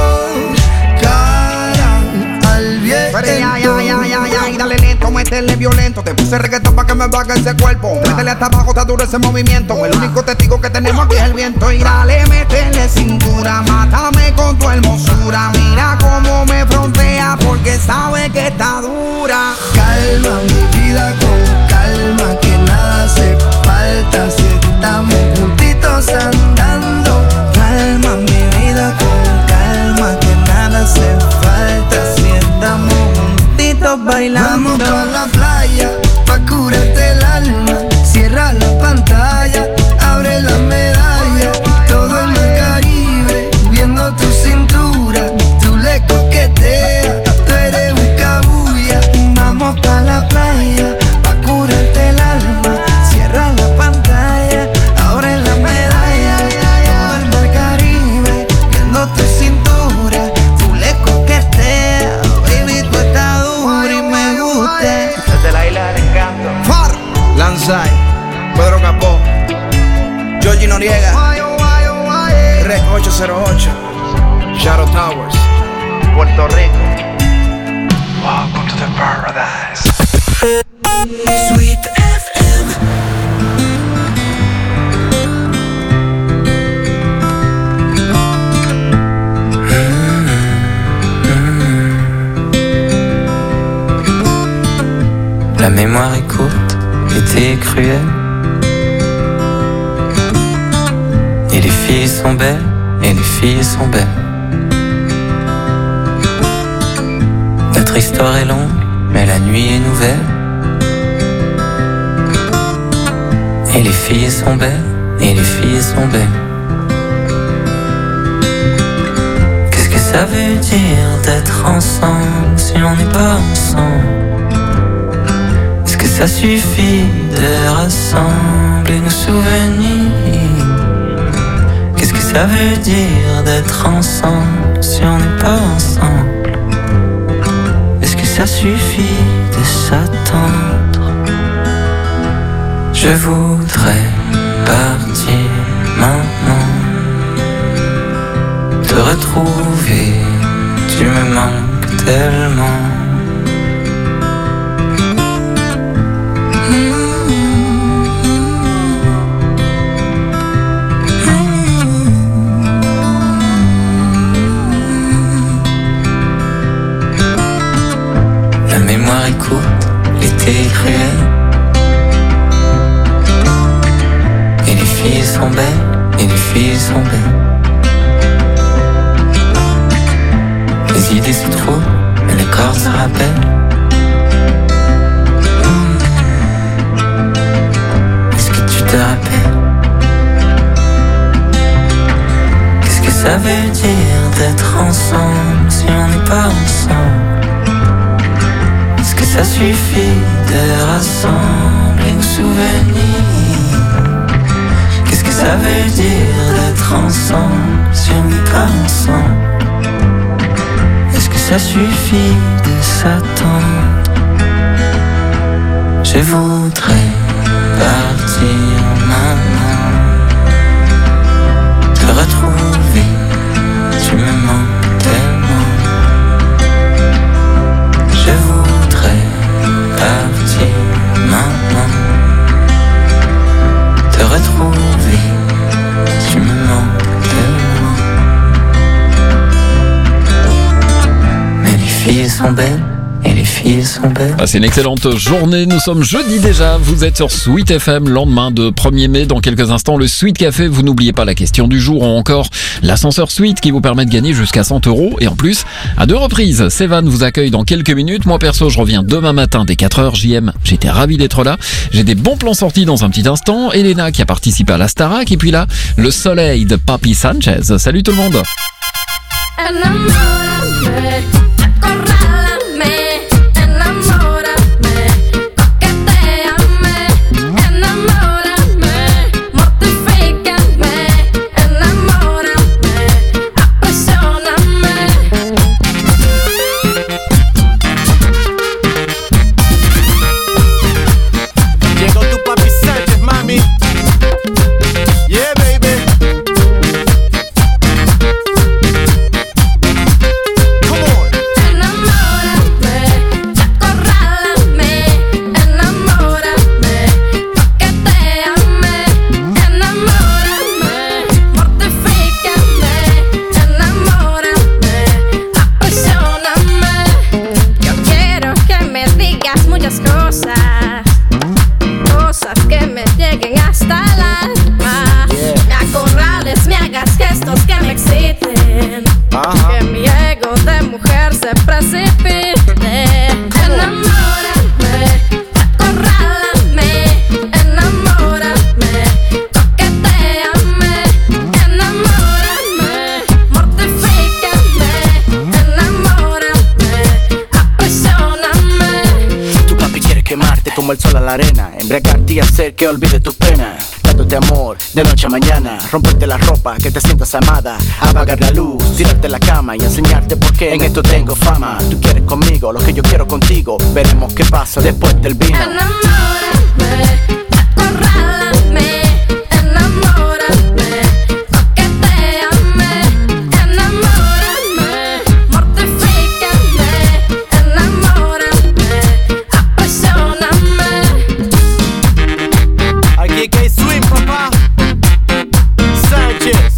cara al viento. Pero ya, ya, ya, ya, ya, y dale lento, métele violento. Te puse reggaetón pa' que me baje ese cuerpo. Métele hasta abajo, está duro ese movimiento. El único testigo que tenemos aquí es el viento. Y dale, métele cintura, mátame con tu hermosura. Mira cómo me frontea porque sabe que está dura. Calma mi vida con calma, que nada hace falta si estamos juntitos andando. Calma mi vida con calma, que nada hace falta si estamos juntitos bailando. Vamos pa' la playa, pa' curarte el alma. Cierra la pantalla, abre la medalla. Todo en el Caribe, viendo tu cintura. Tú le coqueteas, tú eres un cabulla. Vamos pa' la playa, pa' curarte el alma. Cierra la pantalla, abre la medalla. Todo el mar Caribe, viendo tu cintura. Tú le coqueteas, baby, tú estás dura y me gusta. Desde la isla del encanto. Far. Lanzai, Pedro Capó, Georgie Noriega, Rec ocho cero ocho, Shadow Towers, Puerto Rico. Welcome to the paradise. Sweet F M. La mémoire est courte, l'été est cruel. Et les filles sont belles, et les filles sont belles. Notre histoire est longue, mais la nuit est nouvelle. Et les filles sont belles, et les filles sont belles. Qu'est-ce que ça veut dire d'être ensemble si on n'est pas ensemble? Est-ce que ça suffit de rassembler nos souvenirs? Qu'est-ce que ça veut dire d'être ensemble si on n'est pas ensemble? Est-ce que ça suffit de s'attendre? Je voudrais partir maintenant, te retrouver. Tu me manques tellement. La mémoire écoute l'été cruel. Et les filles sont belles, et les filles sont belles. Les idées se trouvent, mais le corps se rappelle. Est-ce que tu te rappelles? Qu'est-ce que ça veut dire d'être ensemble si on n'est pas ensemble? Est-ce que ça suffit de rassembler nos souvenirs? Qu'est-ce que ça veut dire d'être ensemble si on n'est pas ensemble? Est-ce que ça suffit de s'attendre? Je voudrais partir maintenant, te retrouver, tu me manques tellement. Je voudrais partir maintenant, te retrouver, tu me manques tellement. Mais les filles sont belles, et les filles sont belles. Ah, c'est une excellente journée, nous sommes jeudi déjà, vous êtes sur Sweet F M, lendemain de premier mai. Dans quelques instants, le Sweet Café, vous n'oubliez pas la question du jour, ou encore l'ascenseur Sweet qui vous permet de gagner jusqu'à cent euros. Et en plus, à deux reprises, Sévan vous accueille dans quelques minutes. Moi perso, je reviens demain matin dès quatre heures J M, j'étais ravi d'être là. J'ai des bons plans sortis dans un petit instant. Elena qui a participé à la Starac, et puis là, le soleil de Papi Sanchez. Salut tout le monde. Como el sol a la arena, embriagarte y hacer que olvide tus penas. Dándote amor de noche a mañana, romperte la ropa, que te sientas amada, apagar la luz, tirarte en la cama y enseñarte por qué en esto tengo fama. Tú quieres conmigo, lo que yo quiero contigo, veremos qué pasa después del vino. Enamórame, acorrálame, enamórame, coquetéame, enamórame, mortifícame, enamórame, apasioname. Aquí que hay swing, papá. Sánchez.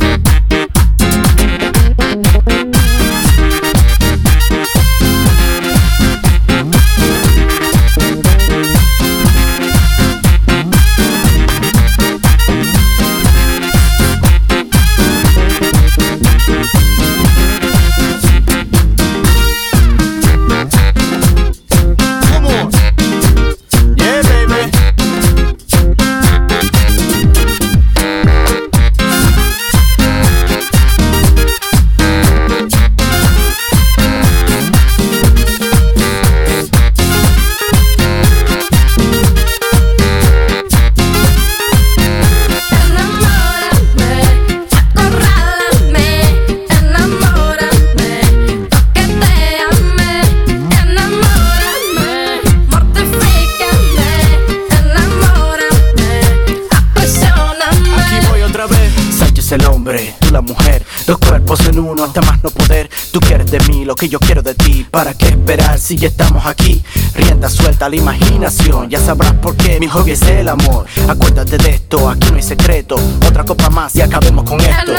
mujer, dos cuerpos en uno hasta más no poder. Tú quieres de mí lo que yo quiero de ti. ¿Para qué esperar si ya estamos aquí? Rienda suelta a la imaginación, ya sabrás por qué. Mi hobby es el amor, acuérdate de esto, aquí no hay secreto. Otra copa más y acabemos con esto.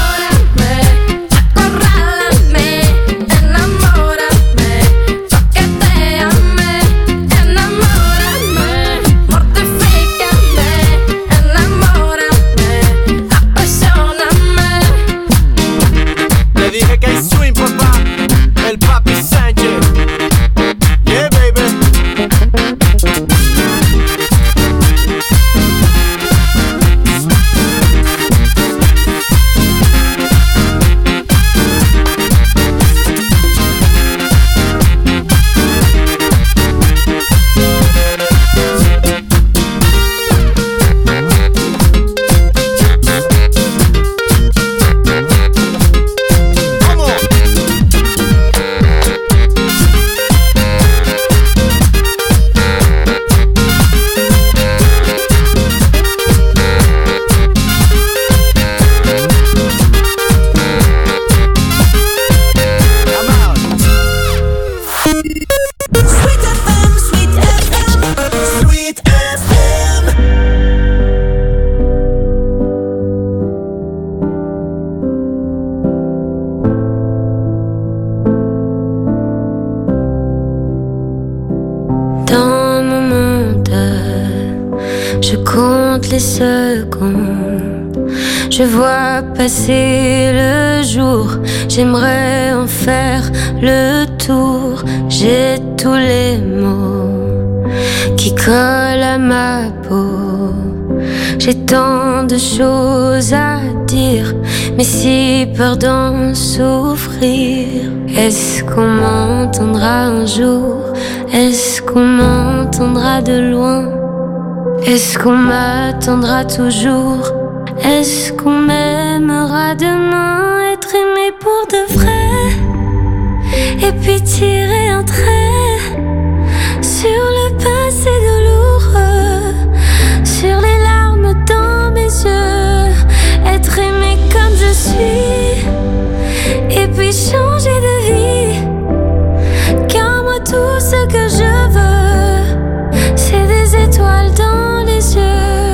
Dije que hay swing, papá, el papi Sánchez. Yeah, baby. Les secondes, je vois passer le jour, j'aimerais en faire le tour. J'ai tous les mots qui collent à ma peau. J'ai tant de choses à dire, mais si peur d'en souffrir. Est-ce qu'on m'entendra un jour? Est-ce qu'on m'entendra de loin? Est-ce qu'on m'attendra toujours? Est-ce qu'on m'aimera demain? Être aimé pour de vrai, et puis tirer un trait sur le passé douloureux, sur les larmes dans mes yeux. Être aimé comme je suis, et puis changer de vie. Car moi tout ce que je veux, c'est des étoiles dans les yeux.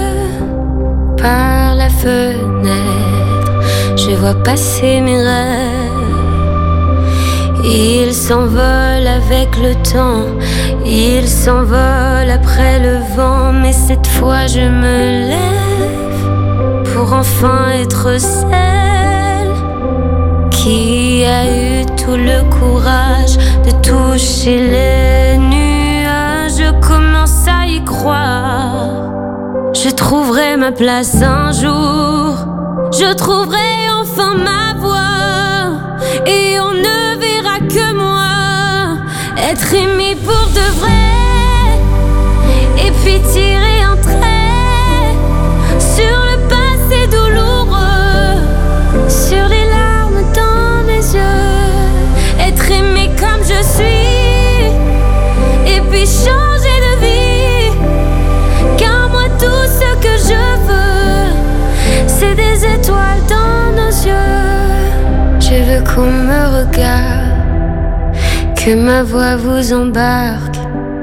Par la fenêtre, je vois passer mes rêves. Ils s'envolent avec le temps, ils s'envolent après le vent. Mais cette fois je me lève pour enfin être celle qui a eu tout le courage de toucher les nuages. Je commence à y croire. Je trouverai ma place un jour. Je trouverai enfin ma voie. Et on ne verra que moi. Être aimé pour de vrai. Et puis tirer un trait sur le passé douloureux, sur les larmes dans mes yeux. Être aimé comme je suis, et puis changer de vie. Car moi tout ce que je veux, c'est des étoiles dans nos yeux. Je veux qu'on me regarde, que ma voix vous embarque.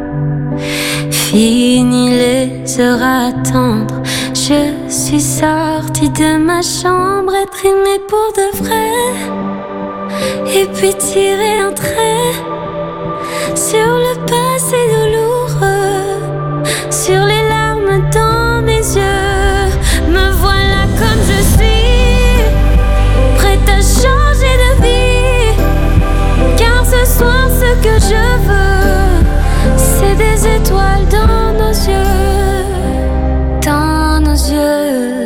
Fini les heures à attendre, je suis sortie de ma chambre. Être aimée pour de vrai, et puis tirer un trait sur le passé douloureux, sur les larmes dans mes yeux. Me voilà comme je suis, prête à changer de vie. Car ce soir ce que je veux, c'est des étoiles dans nos yeux, dans nos yeux.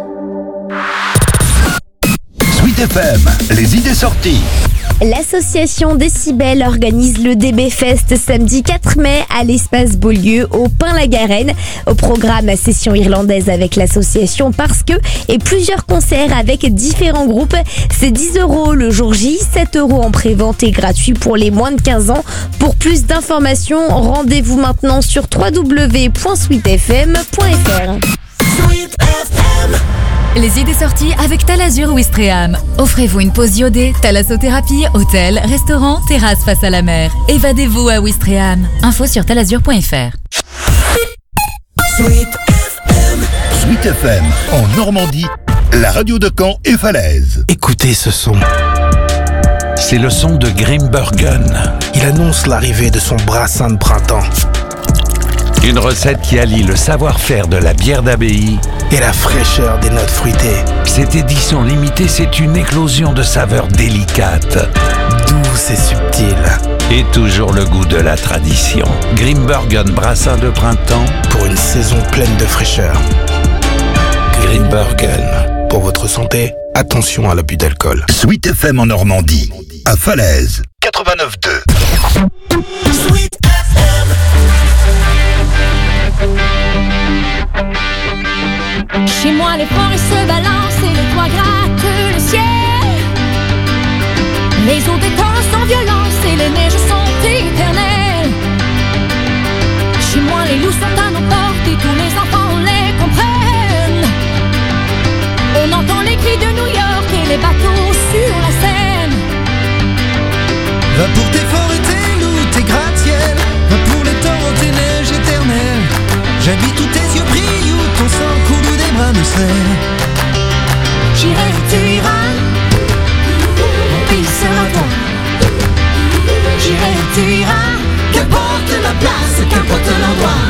Sweet F M, les idées sorties. L'association Décibel organise le D B Fest samedi quatre mai à l'espace Beaulieu au Pin-la-Garenne. Au programme, session irlandaise avec l'association Parce que et plusieurs concerts avec différents groupes. C'est dix euros le jour J, sept euros en pré-vente et gratuit pour les moins de quinze ans. Pour plus d'informations, rendez-vous maintenant sur w w w point sweet f m point f r. Sweet F M. Les idées sorties avec Talazur Ouistreham. Offrez-vous une pause iodée, thalassothérapie, hôtel, restaurant, terrasse face à la mer. Évadez-vous à Ouistreham. Info sur talazur point f r. Sweet F M. Sweet F M, en Normandie, la radio de Caen et Falaise. Écoutez ce son. C'est le son de Grimbergen. Il annonce l'arrivée de son brassin de printemps. Une recette qui allie le savoir-faire de la bière d'abbaye et la fraîcheur des notes fruitées. Cette édition limitée, c'est une éclosion de saveurs délicates, douces et subtiles. Et toujours le goût de la tradition. Grimbergen brassin de printemps pour une saison pleine de fraîcheur. Grimbergen. Pour votre santé, attention à l'abus d'alcool. Sweet F M en Normandie, à Falaise, quatre-vingt-neuf deux. Sweet F M. Chez moi les forêts se balancent et les toits grattent le ciel. Les eaux des temps sans violence et les neiges sont éternelles. Chez moi les loups sont à nos portes et tous les enfants les comprennent. On entend les cris de New York et les bateaux sur la Seine. Va pour tes forêts, tes loups, tes gratte-ciel. Va pour les torrents, tes neiges éternelles. J'habite où tes yeux brillent, où ton sang coule, où des bras me serrent. J'irai où tu iras, mon pays sera toi. J'irai où tu iras, qu'importe la place, qu'importe l'endroit.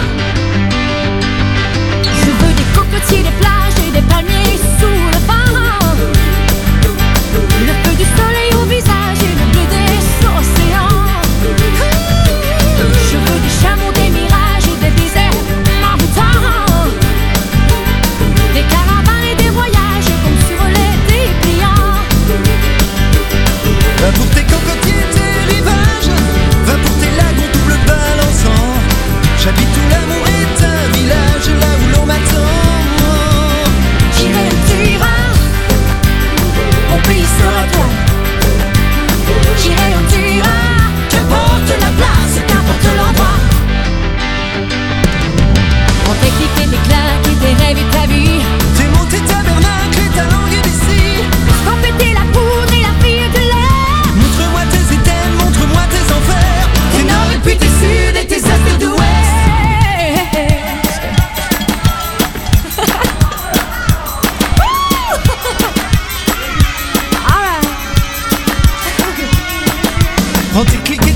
Je veux des cocotiers, des plages et des palmiers sous le vent. Le feu du soleil au visage et le bleu des océans. Je veux des chameaux, des mirages et des déserts marboutants. Des caravanes et des voyages comme sur les dépliants. Va pour tes cocotiers, tes rivages. Va pour tes lagons double balançant. J'habite où l'amour est un village, là où l'on m'attend. J'irai où tu iras, mon pays sera toi. J'irai où tu iras, qu'importe la place, qu'importe l'endroit. On t'a cliqué des claques et tes rêves et ta vie. T'es monté tabernacle et ta langue est d'ici. T'en péter la poudre et la fille de l'air. Montre-moi tes éthèmes, montre-moi tes enfers. Tes nord et puis tes sud et tes est et d'ouest. Prends tes clics